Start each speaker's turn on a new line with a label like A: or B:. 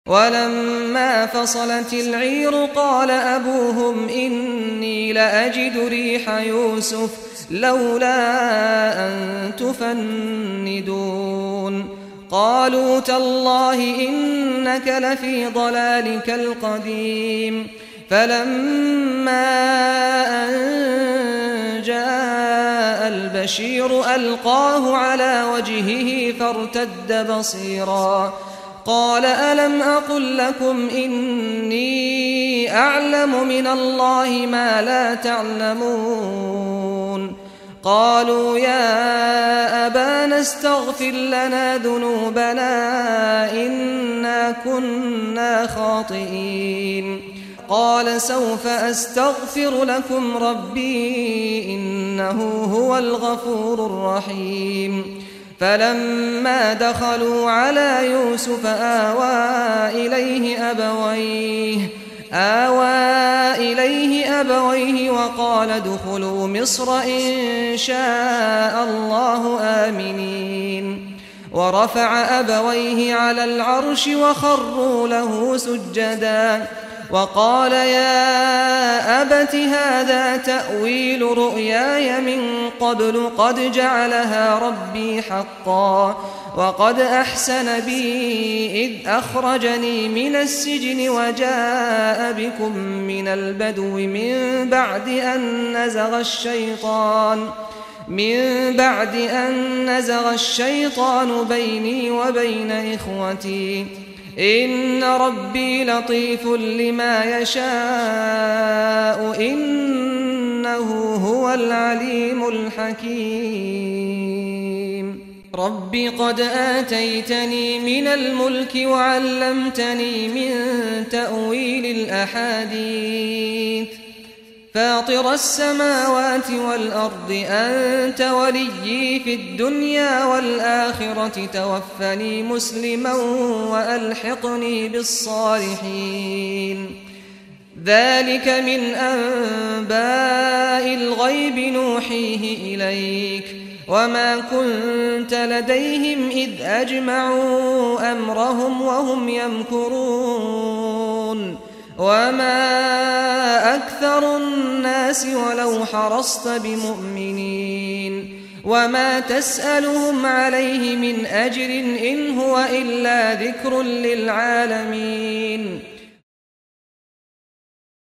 A: ولما فصلت العير قال أبوهم إني لأجد ريح يوسف لولا أن تفندون قالوا تالله إنك لفي ضلالك القديم فلما أن جاء البشير ألقاه على وجهه فارتد بصيرا قال ألم أقل لكم إني أعلم من الله ما لا تعلمون قالوا يا أبانا استغفر لنا ذنوبنا إنا كنا خاطئين قال سوف أستغفر لكم ربي إنه هو الغفور الرحيم فلما دخلوا على يوسف آوى إليه أبويه وقال ادخلوا مصر إن شاء الله آمنين ورفع أبويه على العرش وخروا له سجدا وقال يا أبت هذا تأويل رؤياي من قبل قد جعلها ربي حقا وقد أحسن بي إذ أخرجني من السجن وجاء بكم من البدو من بعد أن نزغ الشيطان بيني وبين إخوتي إن ربي لطيف لما يشاء إنه هو العليم الحكيم رب قد آتيتني من الملك وعلمتني من تأويل الأحاديث فاطر السماوات والأرض أنت وليي في الدنيا والآخرة توفني مسلما وألحقني بالصالحين ذلك من أنباء الغيب نوحيه إليك وما كنت لديهم إذ أجمعوا أمرهم وهم يمكرون وما أكثر الناس ولو حرصت بمؤمنين وما تسألهم عليه من أجر إن هو إلا ذكر للعالمين